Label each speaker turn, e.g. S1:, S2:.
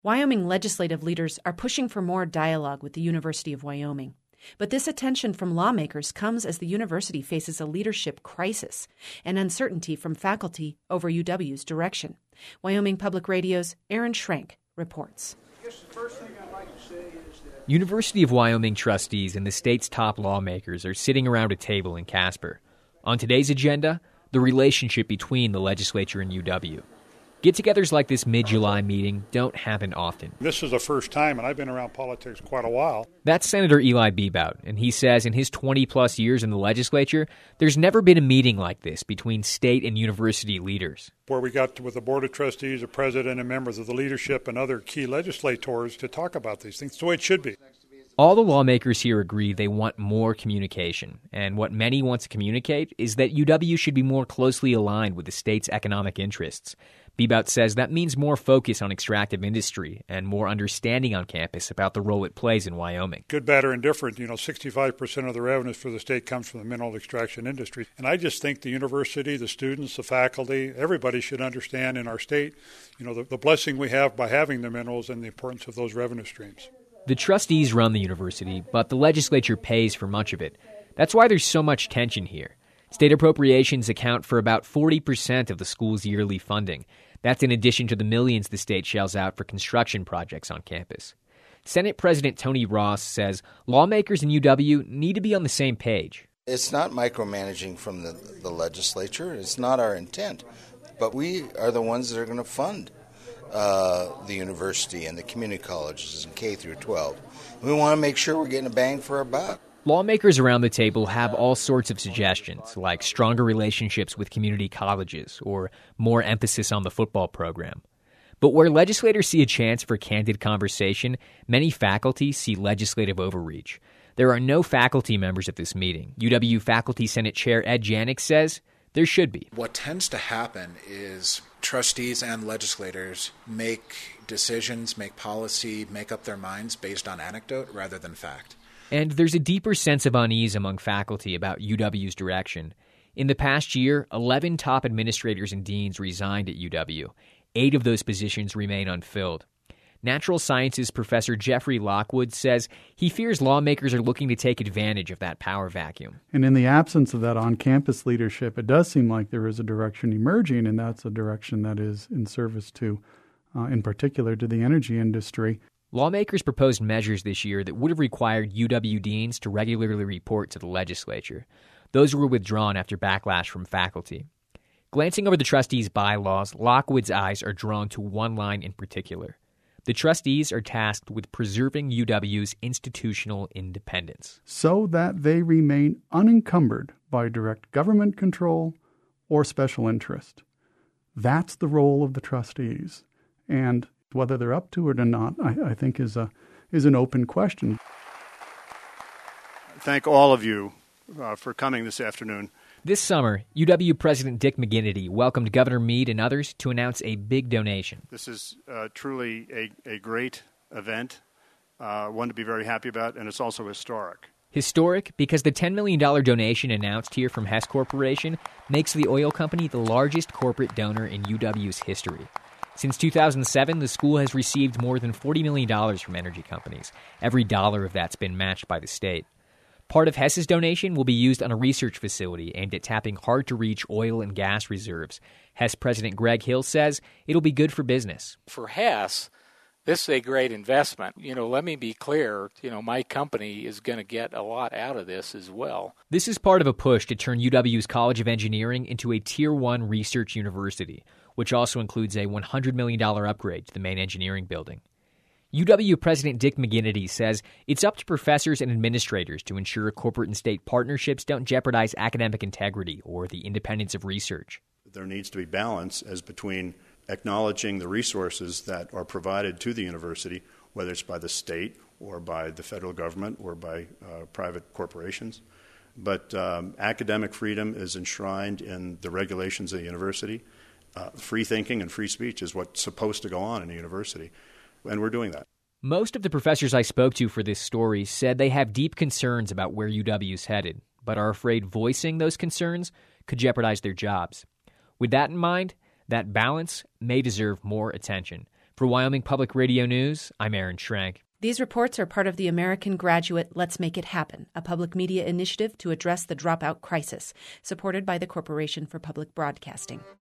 S1: Wyoming legislative leaders are pushing for more dialogue with the University of Wyoming. But this attention from lawmakers comes as the university faces a leadership crisis and uncertainty from faculty over UW's direction. Wyoming Public Radio's Aaron Schrenk reports.
S2: University of Wyoming trustees and the state's top lawmakers are sitting around a table in Casper. On today's agenda, the relationship between the legislature and UW. Get-togethers like this mid-July meeting don't happen often.
S3: This is the first time, and I've been around politics quite a while.
S2: That's Senator Eli Bebout, and he says in his 20-plus years in the legislature, there's never been a meeting like this between state and university leaders.
S3: Where we got with the Board of Trustees, the President, and members of the leadership and other key legislators to talk about these things. It's the way it should be.
S2: All the lawmakers here agree they want more communication, and what many want to communicate is that UW should be more closely aligned with the state's economic interests. Bebout says that means more focus on extractive industry and more understanding on campus about the role it plays in Wyoming.
S3: Good, bad, or indifferent, 65% of the revenues for the state comes from the mineral extraction industry. And I just think the university, the students, the faculty, everybody should understand in our state, the blessing we have by having the minerals and the importance of those revenue streams.
S2: The trustees run the university, but the legislature pays for much of it. That's why there's so much tension here. State appropriations account for about 40% of the school's yearly funding. That's in addition to the millions the state shells out for construction projects on campus. Senate President Tony Ross says lawmakers in UW need to be on the same page.
S4: It's not micromanaging from the legislature. It's not our intent. But we are the ones that are going to fund the university and the community colleges and K through 12. We want to make sure we're getting a bang for our buck.
S2: Lawmakers around the table have all sorts of suggestions, like stronger relationships with community colleges or more emphasis on the football program. But where legislators see a chance for candid conversation, many faculty see legislative overreach. There are no faculty members at this meeting. UW Faculty Senate Chair Ed Janik says there should be.
S5: What tends to happen is trustees and legislators make decisions, make policy, make up their minds based on anecdote rather than fact.
S2: And there's a deeper sense of unease among faculty about UW's direction. In the past year, 11 top administrators and deans resigned at UW. 8 of those positions remain unfilled. Natural sciences professor Jeffrey Lockwood says he fears lawmakers are looking to take advantage of that power vacuum.
S6: And in the absence of that on-campus leadership, it does seem like there is a direction emerging, and that's a direction that is in service to, in particular, to the energy industry.
S2: Lawmakers proposed measures this year that would have required UW deans to regularly report to the legislature. Those were withdrawn after backlash from faculty. Glancing over the trustees' bylaws, Lockwood's eyes are drawn to one line in particular. The trustees are tasked with preserving UW's institutional independence,
S6: so that they remain unencumbered by direct government control or special interest. That's the role of the trustees. And whether they're up to it or not, I think is an open question.
S3: Thank all of you for coming this afternoon.
S2: This summer, UW President Dick McGinnity welcomed Governor Meade and others to announce a big donation.
S3: This is truly a great event, one to be very happy about, and it's also historic.
S2: Historic because the $10 million donation announced here from Hess Corporation makes the oil company the largest corporate donor in UW's history. Since 2007, the school has received more than $40 million from energy companies. Every dollar of that's been matched by the state. Part of Hess's donation will be used on a research facility aimed at tapping hard-to-reach oil and gas reserves. Hess President Greg Hill says it'll be good for business.
S7: For Hess, this is a great investment. Let me be clear, my company is going to get a lot out of this as well.
S2: This is part of a push to turn UW's College of Engineering into a Tier 1 research university, which also includes a $100 million upgrade to the main engineering building. UW President Dick McGinnity says it's up to professors and administrators to ensure corporate and state partnerships don't jeopardize academic integrity or the independence of research.
S8: There needs to be balance as between acknowledging the resources that are provided to the university, whether it's by the state or by the federal government or by private corporations. But academic freedom is enshrined in the regulations of the university. Free thinking and free speech is what's supposed to go on in a university, and we're doing that.
S2: Most of the professors I spoke to for this story said they have deep concerns about where UW's headed, but are afraid voicing those concerns could jeopardize their jobs. With that in mind, that balance may deserve more attention. For Wyoming Public Radio News, I'm Aaron Schrank.
S1: These reports are part of the American Graduate Let's Make It Happen, a public media initiative to address the dropout crisis, supported by the Corporation for Public Broadcasting.